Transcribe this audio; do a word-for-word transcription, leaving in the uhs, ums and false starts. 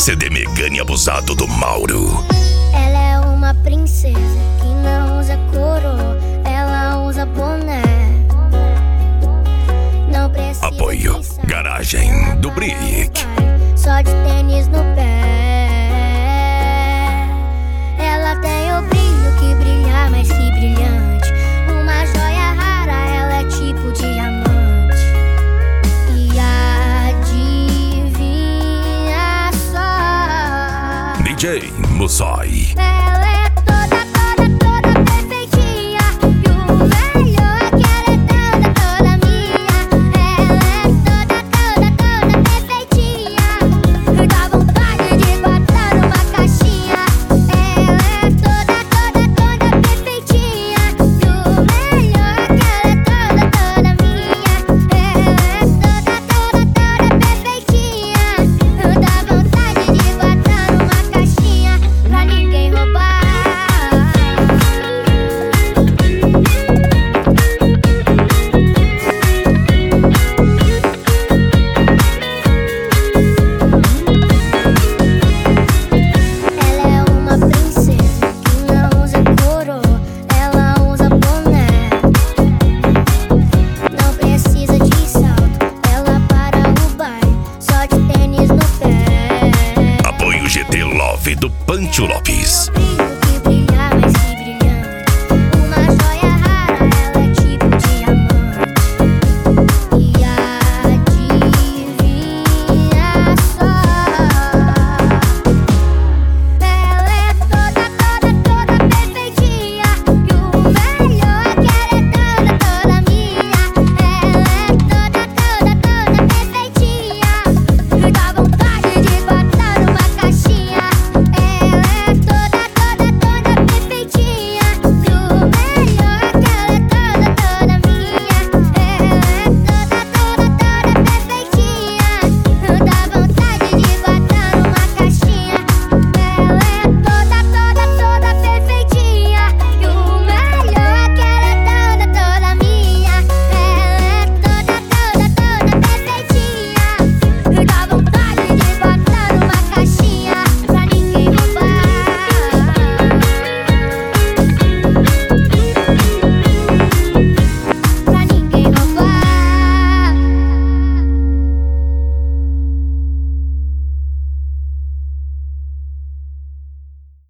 C D Megane Abusado do Mauro. Ela é uma princesa que não usa coroa, ela usa boné. Não precisa Apoio de Garagem do Brick. só de tênis no pé. Ela tem o brilho que brilha mais que brilhante, uma joia rara, ela é tipo diamante. E adivinha só, D J Mussai. ela é toda, toda, toda perfeitinha, e o melhor é que ela é toda, toda minha. Ela é toda, toda, toda perfeitinha, dá vontade de botar numa caixinha. Ela é toda, toda, toda perfeitinha, e o melhor é que ela é toda, toda minha. Ela é toda, toda, toda perfeitinha, dá vontade de botar numa caixinha pra ninguém roubar. Ela é uma princesa que não usa coroa, ela usa boné. Não precisa de salto, ela para o baile só de tênis no pé. Apoio G T Love do Pancho Lopes.